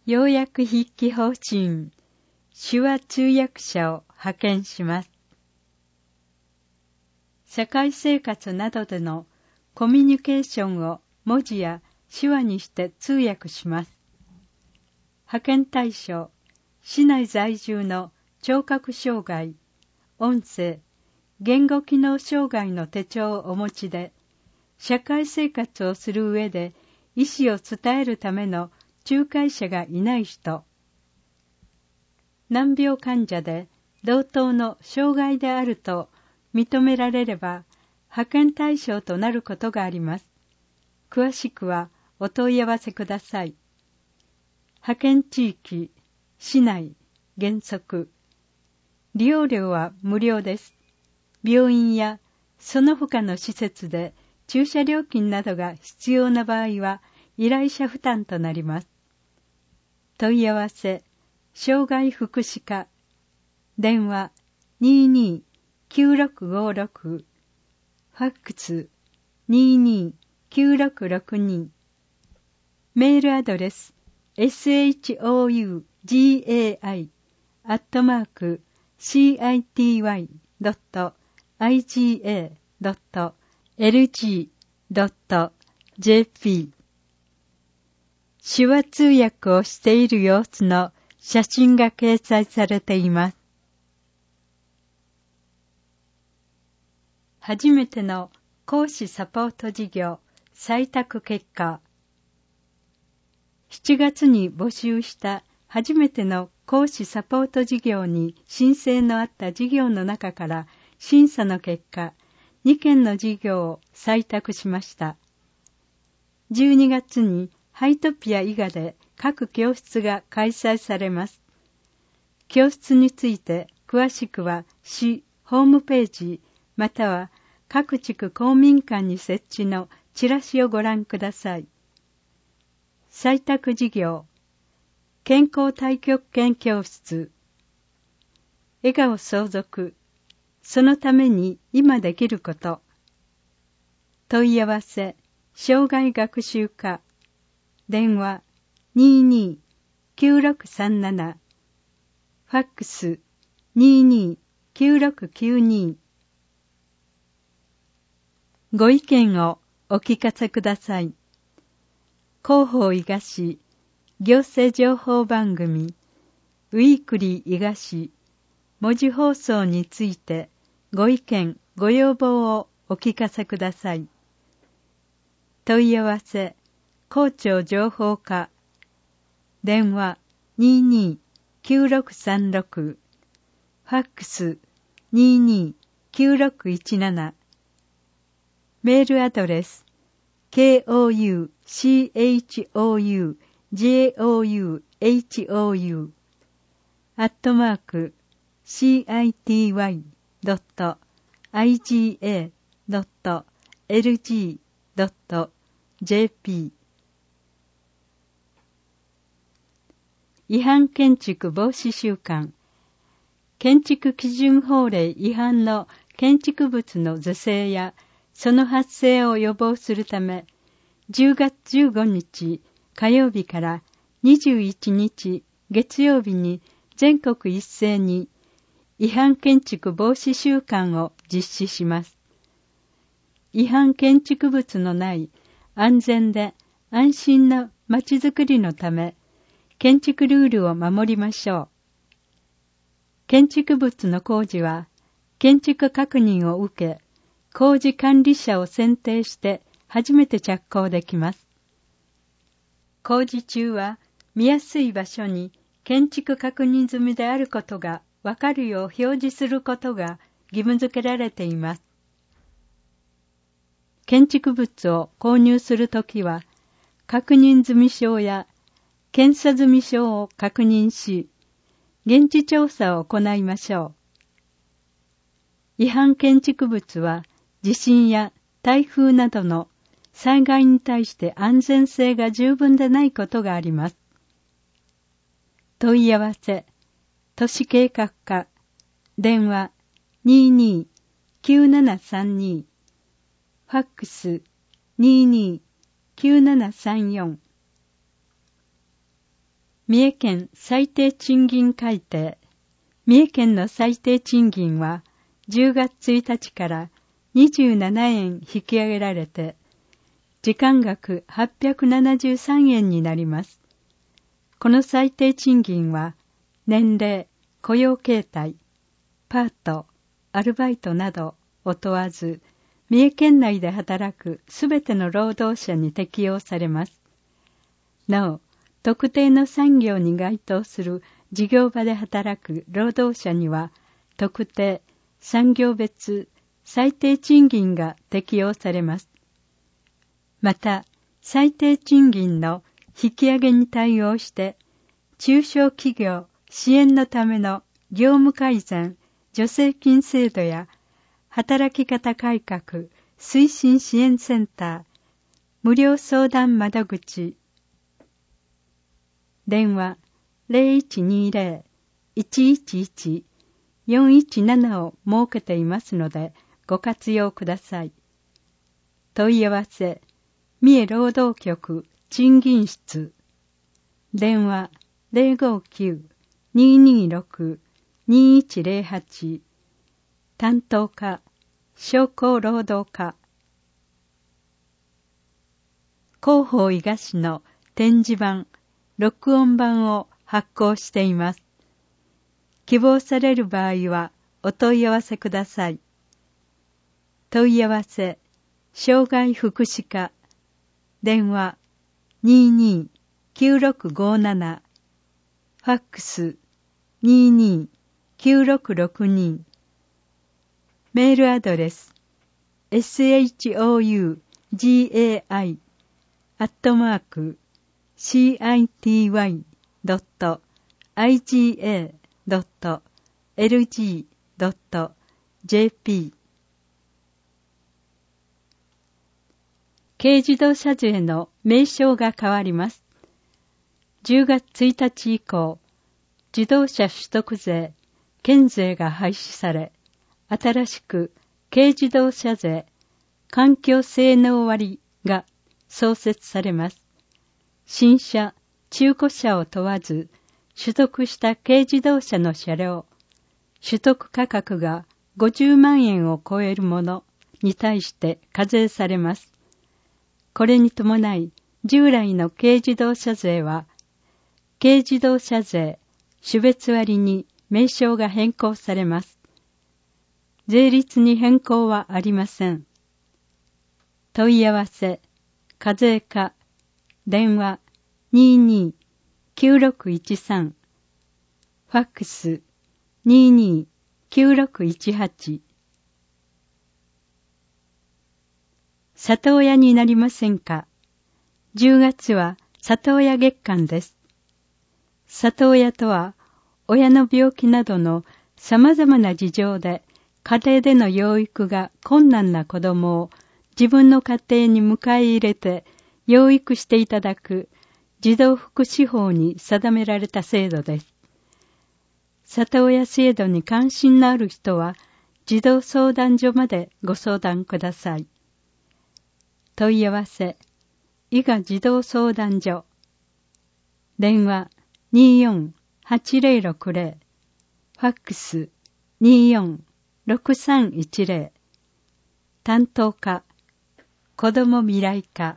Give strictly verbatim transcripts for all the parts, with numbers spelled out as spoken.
要約筆記方針、手話通訳者を派遣します。社会生活などでのコミュニケーションを文字や手話にして通訳します。派遣対象、市内在住の聴覚障害、音声、言語機能障害の手帳をお持ちで、社会生活をする上で意思を伝えるための仲介者がいない人、難病患者で同等の障害であると認められれば派遣対象となることがあります。詳しくはお問い合わせください。派遣地域、市内、原則。利用料は無料です。病院やその他の施設で駐車料金などが必要な場合は依頼者負担となります。問い合わせ、障害福祉課、電話 にーにーきゅうろくごろく、ファックス にーにーきゅうろくろくに、メールアドレス ショウガイ アットマーク シーアイティーワイ ドット アイジーエー ドット エルジー ドット ジェーピー 手話通訳をしている様子の写真が掲載されています。初めての講師サポート事業採択結果。しちがつに募集した初めての講師サポート事業に申請のあった事業の中から審査の結果、にけんの事業を採択しました。じゅうにがつにハイトピア伊賀で各教室が開催されます。教室について詳しくは市ホームページまたは各地区公民館に設置のチラシをご覧ください。採択事業、健康太極拳教室、笑顔相続、そのために今できること、問い合わせ、障害学習課、電話 にーにーきゅうろくさんなな、ファックス にーにーきゅうろくきゅうに、ご意見をお聞かせください。広報伊賀市行政情報番組ウィークリー伊賀市文字放送についてご意見ご要望をお聞かせください。問い合わせ校長情報課電話 にーにーきゅうろくさんろく ファックス にーにーきゅうろくいちなな、メールアドレス ケーオーユーシーエイチオーユージェーオーユーエイチオーユー アットマーク シーアイティーワイ ドット アイジーエー ドット エルジー ドット ジェーピー。 違反建築防止週間。建築基準法令違反の建築物の是正やその発生を予防するため、じゅうがつじゅうごにち火曜日からにじゅういちにち月曜日に全国一斉に違反建築防止週間を実施します。違反建築物のない安全で安心なまちづくりのため、建築ルールを守りましょう。建築物の工事は建築確認を受け、工事管理者を選定して初めて着工できます。工事中は見やすい場所に建築確認済みであることがわかるよう表示することが義務付けられています。建築物を購入するときは、確認済証や検査済証を確認し、現地調査を行いましょう。違反建築物は地震や台風などの災害に対して安全性が十分でないことがあります。問い合わせ、都市計画課、電話 にーにーきゅうななさんに、ファックス にーにーきゅうななさんよん、 三重県最低賃金改定。三重県の最低賃金はじゅうがつついたちからにじゅうななえん引き上げられて、時間額はっぴゃくななじゅうさんえんになります。この最低賃金は年齢、雇用形態、パート、アルバイトなどを問わず、三重県内で働くすべての労働者に適用されます。なお、特定の産業に該当する事業場で働く労働者には、特定産業別最低賃金が適用されます。また、最低賃金の引き上げに対応して、中小企業支援のための業務改善助成金制度や働き方改革推進支援センター、無料相談窓口、電話 ゼロいちにゼロ いちいちいち よんいちなな を設けていますのでご活用ください。問い合わせ、三重労働局賃金室、電話 ゼロごきゅう にーにーろく にーいちゼロはち、担当課、商工労働課。広報伊賀市の展示版、録音版を発行しています。希望される場合はお問い合わせください。問い合わせ、障害福祉課、電話 にーにーきゅうろくごなな、ファックス にーにーきゅうろくろくに、メールアドレス エスエイチオーユージェーアイ アットマーク シーアイティーワイ ドット アイジーエー ドット エルジー ドット ジェーピー。 軽自動車税の名称が変わります。じゅうがつついたち以降、自動車取得税、県税が廃止され、新しく軽自動車税、環境性能割が創設されます。新車、中古車を問わず、取得した軽自動車の車両、取得価格がごじゅうまんえんを超えるものに対して課税されます。これに伴い、従来の軽自動車税は、軽自動車税、種別割に名称が変更されます。税率に変更はありません。問い合わせ、課税課、電話 にーにーきゅうろくいちさん、ファックス にーにーきゅうろくいちはち。里親になりませんか？じゅうがつは里親月間です。里親とは、親の病気などの様々な事情で家庭での養育が困難な子供を自分の家庭に迎え入れて養育していただく児童福祉法に定められた制度です。里親制度に関心のある人は児童相談所までご相談ください。問い合わせ、伊賀児童相談所、電話 にーよんはちゼロろくゼロ、ファックス にーよんろくさんいちゼロ、担当課、子ども未来課。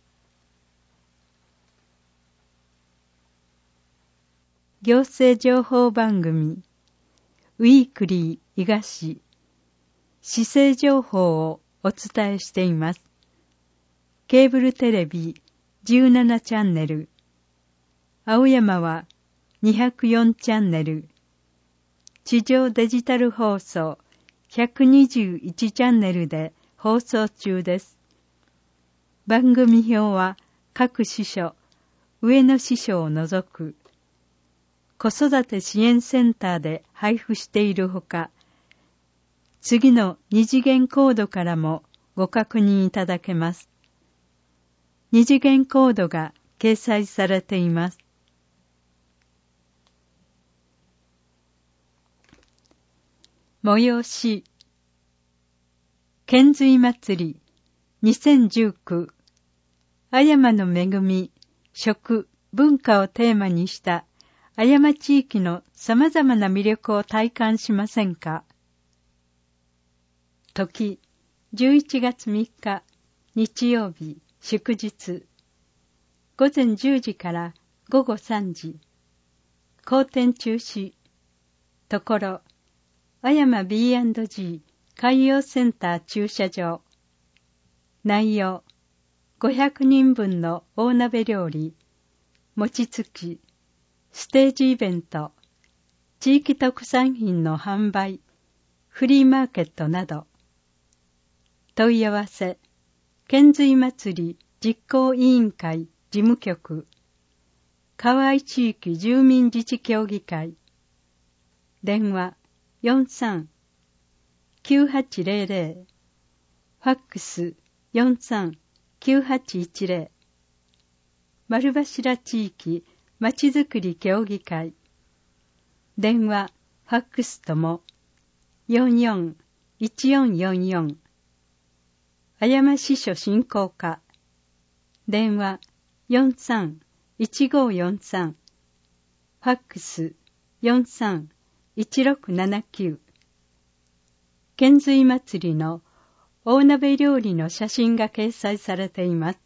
行政情報番組、ウィークリー伊賀市、市政情報をお伝えしています。ケーブルテレビじゅうななチャンネル、青山はにひゃくよんチャンネル、地上デジタル放送ひゃくにじゅういちチャンネルで放送中です。番組表は各支所、上野支所を除く子育て支援センターで配布しているほか、次の二次元コードからもご確認いただけます。二次元コードが掲載されています。催し、遣隋祭りにせんじゅうきゅう、葉山の恵み食文化をテーマにした阿山地域の様々な魅力を体感しませんか。時、じゅういちがつみっか、日曜日、祝日。午前じゅうじから午後さんじ。後天中止。ところ、阿山 ビーアンドジー 海洋センター駐車場。内容、ごひゃくにんぶんの大鍋料理、餅つき、ステージイベント、地域特産品の販売、フリーマーケットなど。問い合わせ、県髄祭り実行委員会事務局、河合地域住民自治協議会、電話 よんさん きゅうはちゼロゼロ、ファックス よんさん きゅうはちいちゼロ、丸柱地域まちづくり協議会、電話、ファックスともよんよん いちよんよんよん、阿山支所振興課、電話よんさん いちごよんさん、ファックスよんさん いちろくななきゅう。県髄祭りの大鍋料理の写真が掲載されています。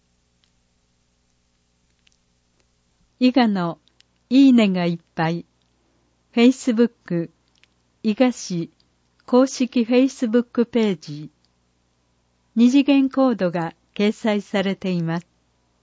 伊賀のいいねがいっぱい、Facebook、伊賀市公式 Facebook ページ、二次元コードが掲載されています。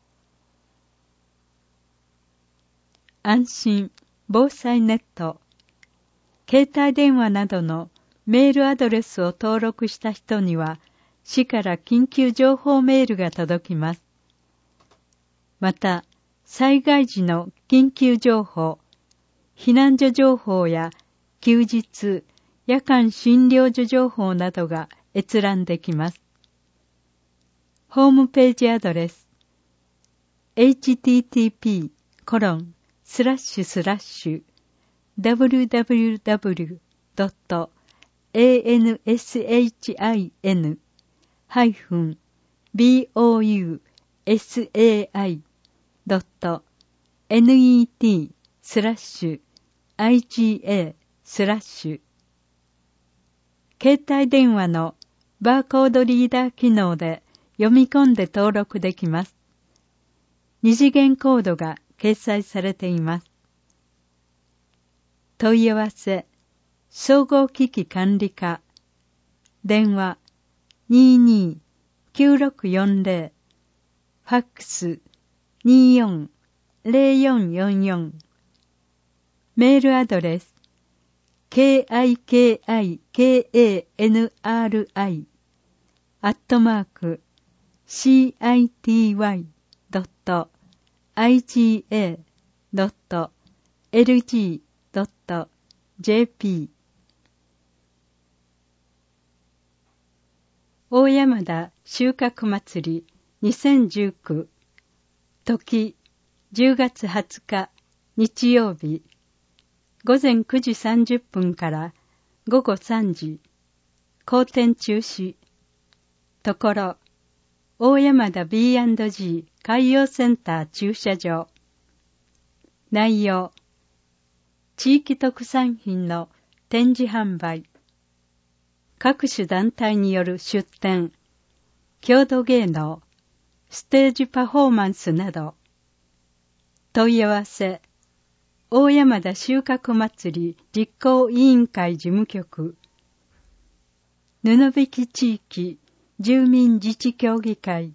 安心防災ネット、携帯電話などのメールアドレスを登録した人には、市から緊急情報メールが届きます。また、災害時の緊急情報、避難所情報や休日、夜間診療所情報などが閲覧できます。ホームページアドレス エイチティーティーピーコロンスラッシュスラッシュダブリューダブリューダブリュードットエーエヌエスエイチアイエヌハイフンビーオーユーエスエーアイドットネットスラッシュアイジーエースラッシュ携帯電話のバーコードリーダー機能で読み込んで登録できます。二次元コードが掲載されています。問い合わせ、総合機器管理課、電話 にーにーきゅうろくよんゼロ、ファックス にーよんゼロよんよんよん、メールアドレス ケーアイケーアイケーエーエヌアールアイ アットマーク シーアイティーワイ ドット アイジーエー ドット エルジー ドット ジェーピー 大山田収穫祭りにせんじゅうきゅう時じゅうがつはつか日曜日午前くじさんじゅっぷんから午後さんじ後天中止ところ大山田 ビーアンドジー 海洋センター駐車場内容地域特産品の展示販売各種団体による出展郷土芸能ステージパフォーマンスなど問い合わせ大山田収穫祭り実行委員会事務局布引地域住民自治協議会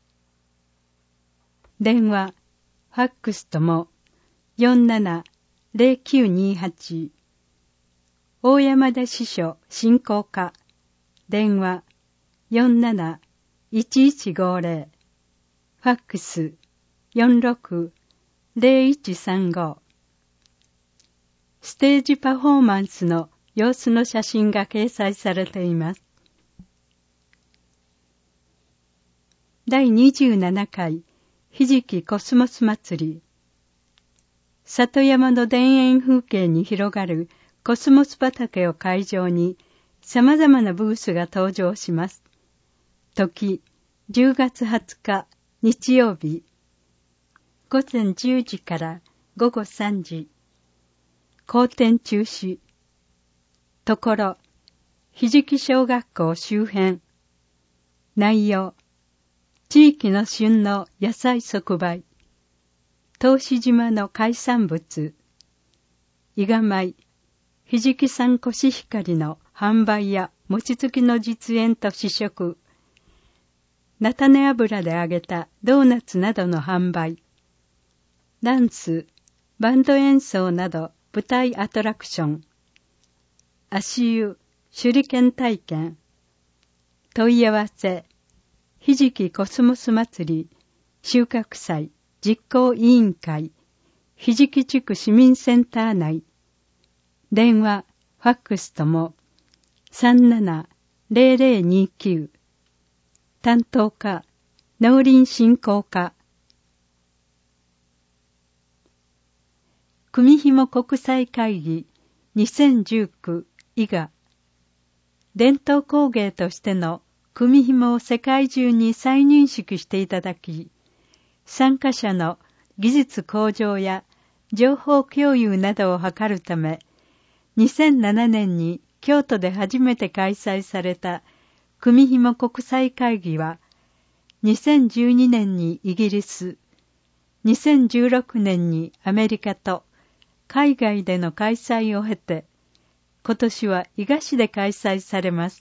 電話ファックスともよんななゼロきゅうにはち大山田支所振興課電話よんなないちいちごゼロファックスよんろくゼロいちさんごステージパフォーマンスの様子の写真が掲載されています。だいにじゅうななかいひじきコスモス祭り里山の田園風景に広がるコスモス畑を会場に様々なブースが登場します。時じゅうがつはつか日曜日午前じゅうじから午後さんじ。後天中止。ところ、ひじき小学校周辺。内容、地域の旬の野菜即売。答志島の海産物。伊賀米、ひじき産コシヒカリの販売や餅つきの実演と試食。菜種油で揚げたドーナツなどの販売。ダンス、バンド演奏など舞台アトラクション。足湯、手裏剣体験。問い合わせ、ひじきコスモス祭り、収穫祭、実行委員会、ひじき地区市民センター内。電話、ファックスとも、さんななゼロゼロにきゅう。担当課、農林振興課。組紐国際会議にせんじゅうきゅう伊賀。伝統工芸としての組紐を世界中に再認識していただき、参加者の技術向上や情報共有などを図るため、にせんななねんに京都で初めて開催された組紐国際会議は、にせんじゅうにねんにイギリス、にせんじゅうろくねんにアメリカと海外での開催を経て、今年は伊賀市で開催されます。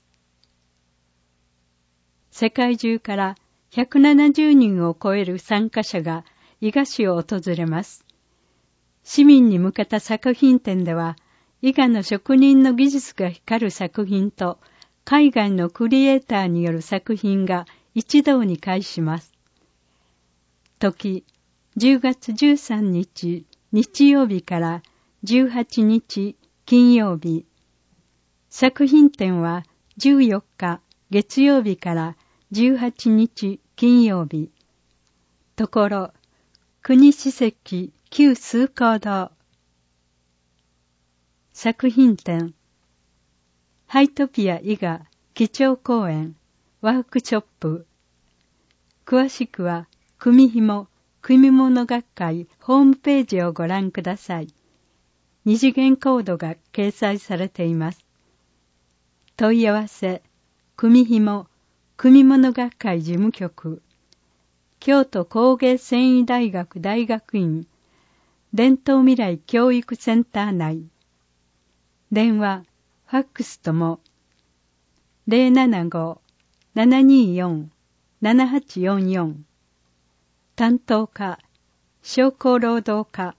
世界中からひゃくななじゅうにんを超える参加者が伊賀市を訪れます。市民に向けた作品展では、伊賀の職人の技術が光る作品と、海外のクリエイターによる作品が一堂に会します。時、じゅうがつじゅうさんにち日曜日からじゅうはちにち金曜日。作品展はじゅうよっか月曜日からじゅうはちにち金曜日。ところ、国史跡旧崇光堂。作品展、ハイトピア伊賀基調講演ワークショップ。詳しくは組紐組物学会ホームページをご覧ください。二次元コードが掲載されています。問い合わせ、組紐組物学会事務局、京都工芸繊維大学大学院伝統未来教育センター内。電話、ファックスとも ゼロななご ななによん ななはちよんよん。担当課、商工労働課。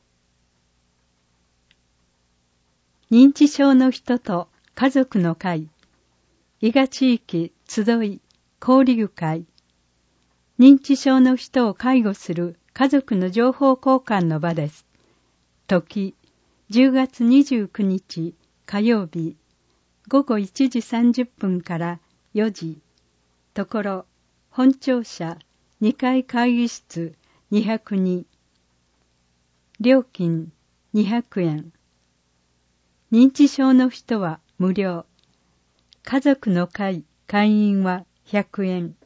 認知症の人と家族の会、伊賀地域集い交流会。認知症の人を介護する家族の情報交換の場です。時、じゅうがつにじゅうくにち火曜日、ごごいちじさんじゅっぷんからよじ。ところ、本庁舎にかい会議室にひゃくに。料金にひゃくえん。認知症の人は無料。家族の会会員はひゃくえん。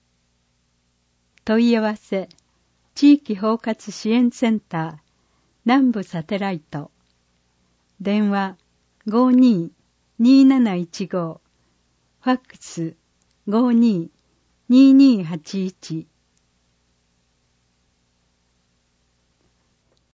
問い合わせ、地域包括支援センター南部サテライト。電話 ごにーにーなないちご。ファックス ごにーにーにーはちいち。